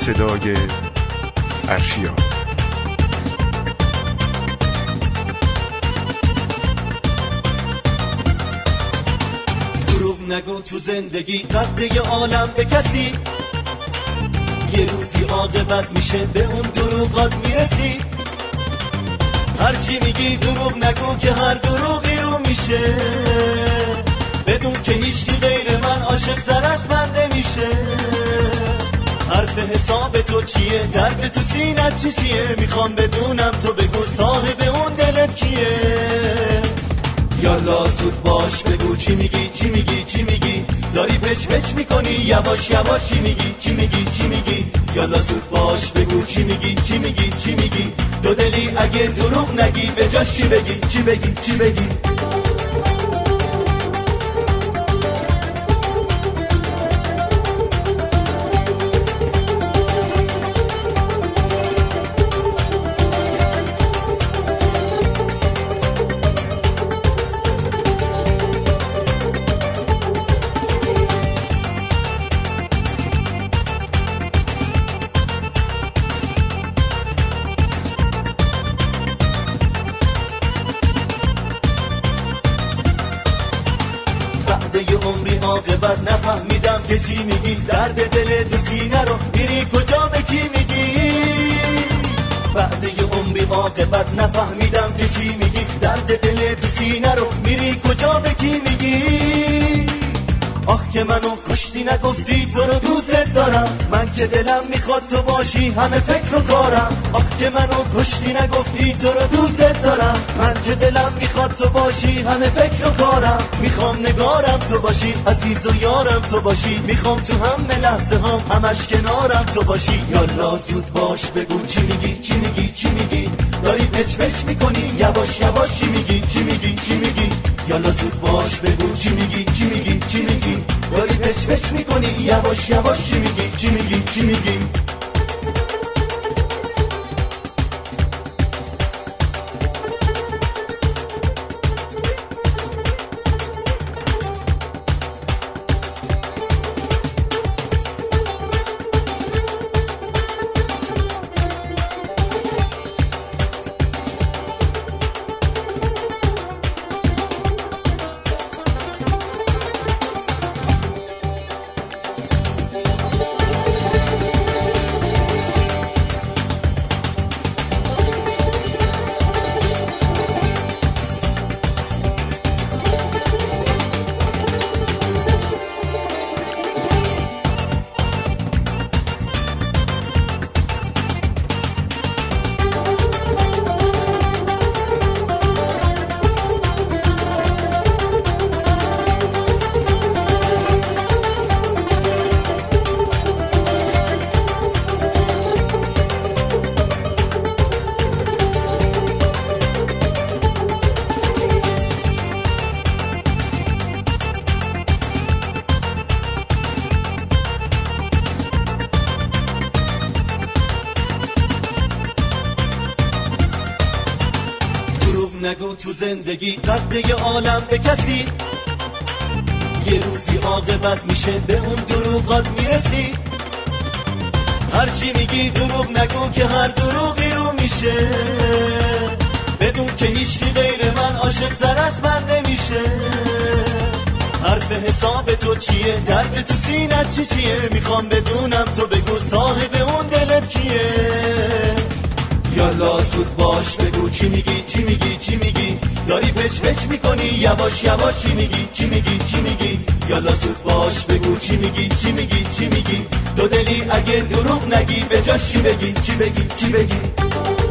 صدای ارشیا. دروغ نگو تو زندگی قد عالم به کسی، یه روزی عاقبت میشه به اون دروغات میرسی. هرچی میگی دروغ نگو که هر دروغی رو میشه، بدون که هیچکی غیر من عاشق تر از من نمیشه. حرف حساب تو چیه؟ درد تو سینت چیه؟ میخوام بدونم تو بگو صاحب اون دلت کیه. یالا زود باش بگو چی میگی چی میگی چی میگی، داری پچ پچ میکنی یواش یواش چی میگی چی میگی چی میگی. یالا زود باش بگو چی میگی چی میگی چی میگی، دو دلی اگه دروغ نگی به جاش چی بگی چی بگی چی بگی. یه عمری عاقبت نفهمیدم که چی میگی، درد دل تو سینه رو میری کجا به کی میگی. بعد یه عمری عاقبت نفهمیدم که چی میگی، درد دل تو سینه رو میری کجا به کی میگی. آخ که منو کشتی نگفتی تو رو دوست دارم، من که دلم میخواد تو باشی همه فکر و کارم. آخ که منو کشتی نگفتی تو رو دوست دارم، من که دلم میخواد تو باشی همه فکر و کارم. میخوام نگارم تو باشی، عزیز و یارم تو باشی، میخوام تو همه لحظه همش کنارم تو باشی. یالا زود باش بگو چی میگی چی میگی چی میگی، داری پچ پچ میکنی یواش یواش چی میگی چی میگی چی میگی. یالا زود باش بگو چی میگی چی میگی چی میگی، داری پچ پچ میکنی یواش یواش چی میگی چی میگی چی میگی. نگو تو زندگی قد عالم به کسی، یه روزی عاقبت میشه به اون دروغات میرسی. هرچی میگی دروغ نگو که هر دروغی رو میشه، بدون که هیچکی غیر من عاشق تر از من نمیشه. حرف حساب تو چیه؟ درد تو سینت چیه؟ میخوام بدونم تو بگو صاحب اون دلت کیه. یالا زود باش بگو چی میگی چی میگی چی میگی، داری پچ پچ میکنی یواش یواش چی میگی چی میگی چی میگی. یالا زود باش بگو چی میگی چی میگی چی میگی، دو دلی اگه دروغ نگی به جاش چی بگی چی بگی چی بگی.